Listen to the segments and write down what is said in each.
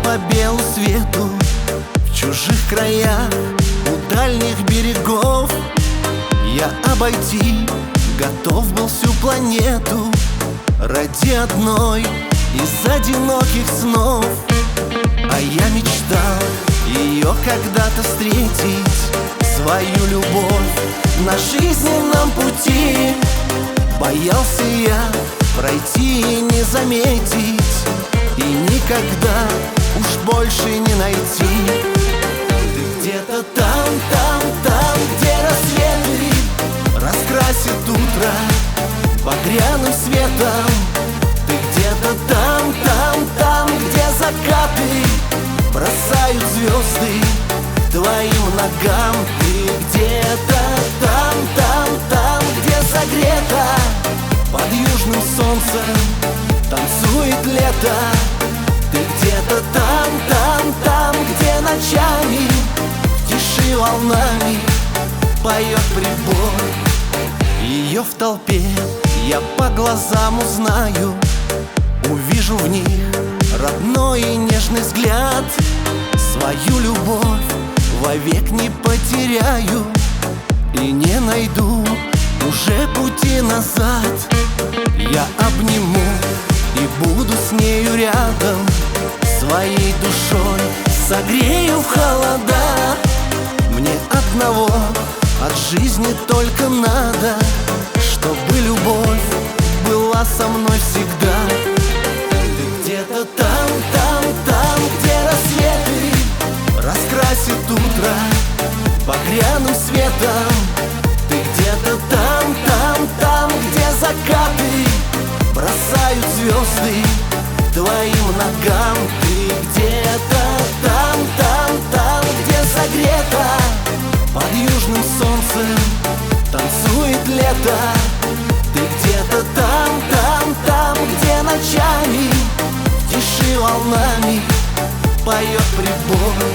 по белу свету, в чужих краях, у дальних берегов. Я обойти готов был всю планету ради одной из одиноких снов. А я мечтал ее когда-то встретить, свою любовь на жизненном пути. Боялся я пройти и не заметить, и никогда уж больше не найти. Ты где-то там, там, там, где рассветы раскрасит утро багряным светом. Ты где-то там, там, там, где закаты бросают звезды твоим ногам. Ты где-то там, там, там, где согрето под южным солнцем танцует лето. Ты где-то там, там, там, где ночами в тиши волнами поет прибой. Ее в толпе я по глазам узнаю, увижу в них родной и нежный взгляд. Свою любовь вовек не потеряю и не найду уже пути назад. Я обниму и буду с нею рядом, своей душой согрею в холода. Мне одного от жизни только надо, чтобы любовь была со мной всегда. Ты где-то там, там, там, где рассветы раскрасит утро багряным светом. Ты где-то там, там, там, где закаты бросают звезды твоим ногам. Ты где-то там, там, там, где согрето под южным солнцем танцует лето. Ты где-то там, там, там, где ночами в тиши волнами поет прибой.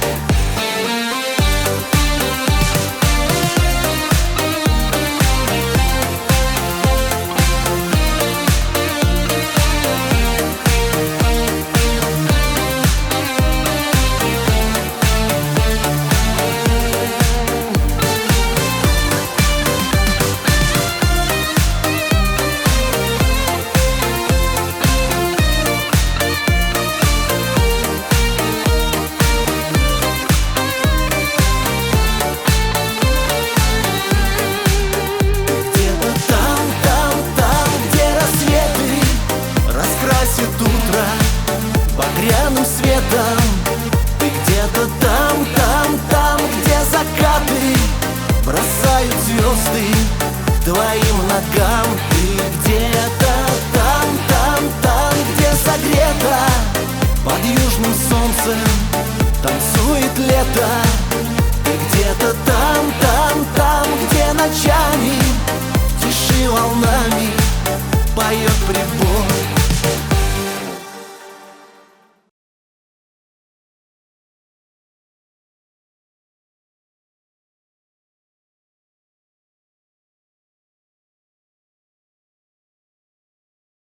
Утро багряным светом. Ты где-то там, там, там, где закаты бросают звезды твоим ногам. Ты где-то там, там, там, где согрето под южным солнцем танцует лето. Ты где-то там, там, там, где ночами в тиши волнами поет прибой.